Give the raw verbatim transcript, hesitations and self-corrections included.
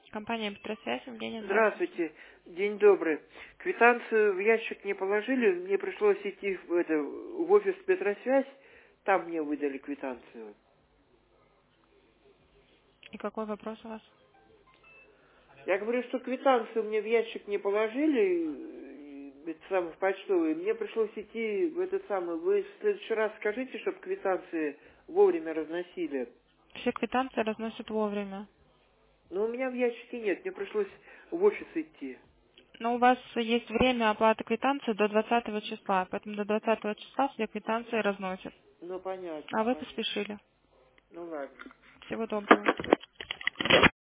Компания Петросвязь, Евгения, здравствуйте. Здравствуйте, день добрый. Квитанцию в ящик не положили, мне пришлось идти в, это, в офис Петросвязь, там мне выдали квитанцию. И какой вопрос у вас? Я говорю, что квитанцию мне в ящик не положили, э, это самое, в почтовый, мне пришлось идти в этот самый, вы в следующий раз скажите, чтобы квитанции вовремя разносили. Все квитанции разносят вовремя. Но у меня в ящике нет, мне пришлось в офис идти. Но у вас есть время оплаты квитанции до двадцатого числа, поэтому до двадцатого числа все квитанции разносят. Ну, понятно, А вы понятно. поспешили. Ну, ладно. Всего доброго.